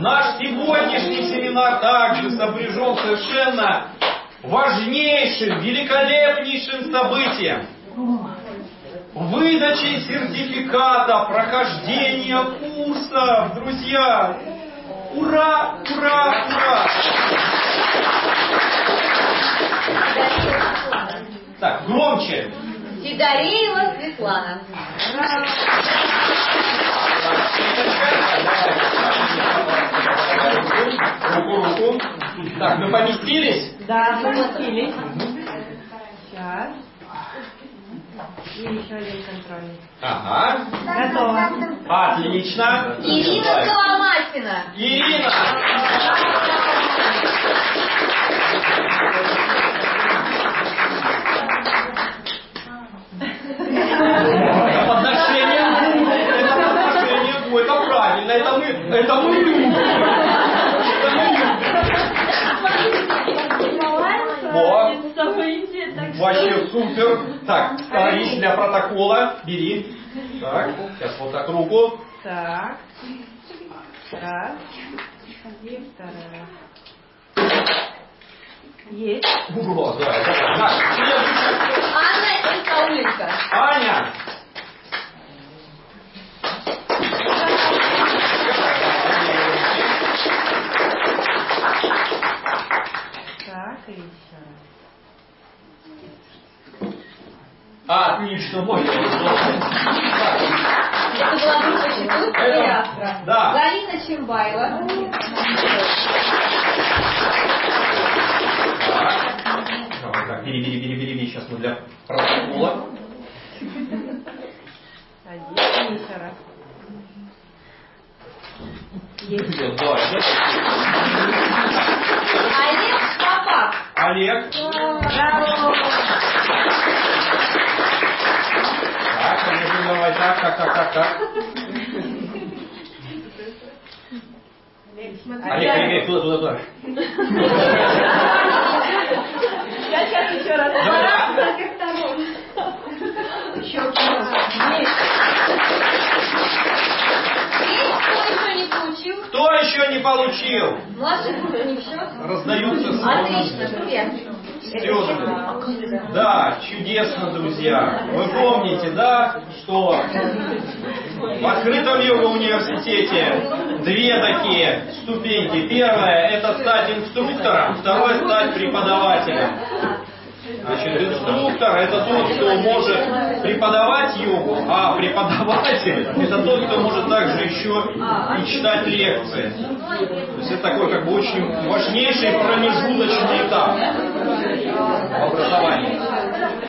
Наш сегодняшний семинар также сопряжен совершенно важнейшим, великолепнейшим событием. Выдачей сертификата прохождения курса, друзья! Ура! Ура! Ура! Так, громче. Сидореева Светлана. Руку. Так, мы поместились? Да, поместились. Сейчас. И еще один контрольный. Ага. Готово. Отлично. Ирина Соломатина. Ирина. Это подношение, это правильно, это мы любим. Вот. Вообще супер. Так, становись для протокола. Бери. Так, сейчас вот так руку. Так. Раз. И вторая. Есть. Ура, да, это так. Анна Исауленко. Аня. Так, и еще раз. Отлично, мой. Это была группа «Щитов» и автора. Да. Галина Чимбаева. Давай так, бери. Сейчас мы для протокола. Один, еще раз. Есть. Да, Олег Попак. Олег. Браво! Так, Олег, давай, так. Олег, туда. Сейчас еще раз. Давай. Еще раз. Есть, кто еще не получил? Кто еще не получил? Младший группа не все? Раздаются Отлично, привет. стёжки. Да, чудесно, друзья. Вы помните, да, что в открытом йога-университете две такие ступеньки. Первая – это стать инструктором, второе – стать преподавателем. Значит, инструктор – это тот, кто может преподавать йогу, а преподаватель – это тот, кто может также еще и читать лекции. То есть это такой как бы очень важнейший промежуточный этап.